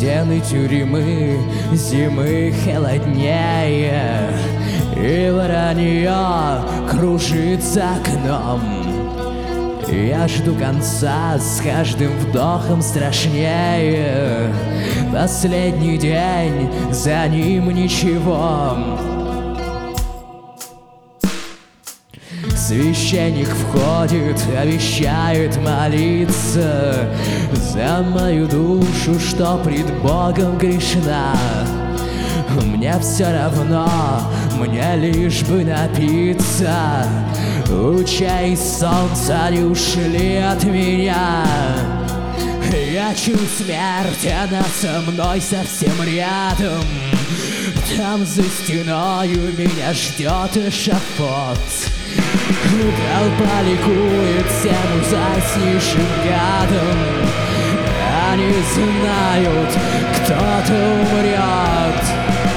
стены тюрьмы зимы холоднее, и воронье кружит за окном. Я жду конца, с каждым вдохом страшнее. Последний день, за ним ничего. Священник входит, обещает молиться за мою душу, что пред Богом грешна. Мне все равно, мне лишь бы напиться. Луча и солнца не ушли от меня. Я чую смерть, она со мной совсем рядом. Там за стеною меня ждет эшафот. Толпа ликует всем ужаснейшим гадом. Они знают, кто-то умрет.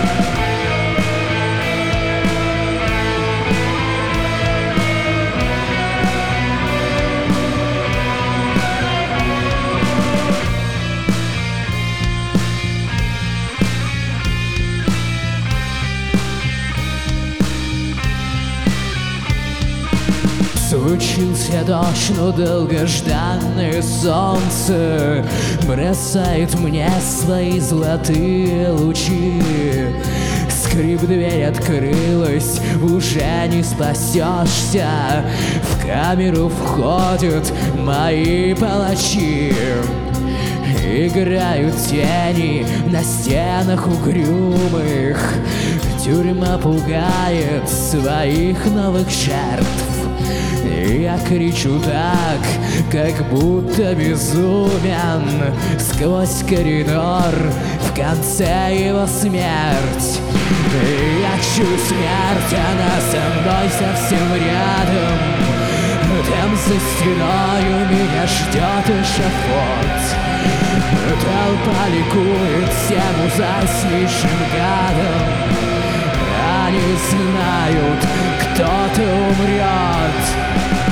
Случился дождь, но долгожданное солнце бросает мне свои золотые лучи. Скрип, дверь открылась, уже не спасешься. В камеру входят мои палачи. Играют тени на стенах угрюмых. Тюрьма пугает своих новых жертв. Я кричу так, как будто безумен. Сквозь коридор, в конце его смерть. Я чую смерть, она со мной совсем рядом. Там за стеною меня ждет эшафот. Толпа ликует всем ужаснейшим гадом. Они знают, кто-то умрет.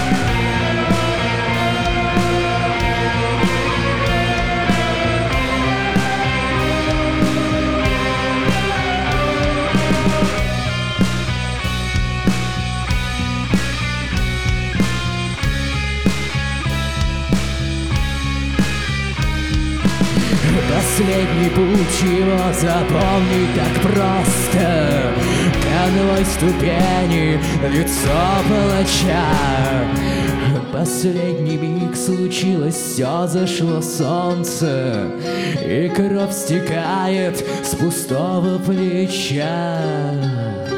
Последний путь его запомнить так просто. Конвой ступени, лицо палача. Последний миг случилось, все зашло солнце, и кровь стекает с пустого плеча.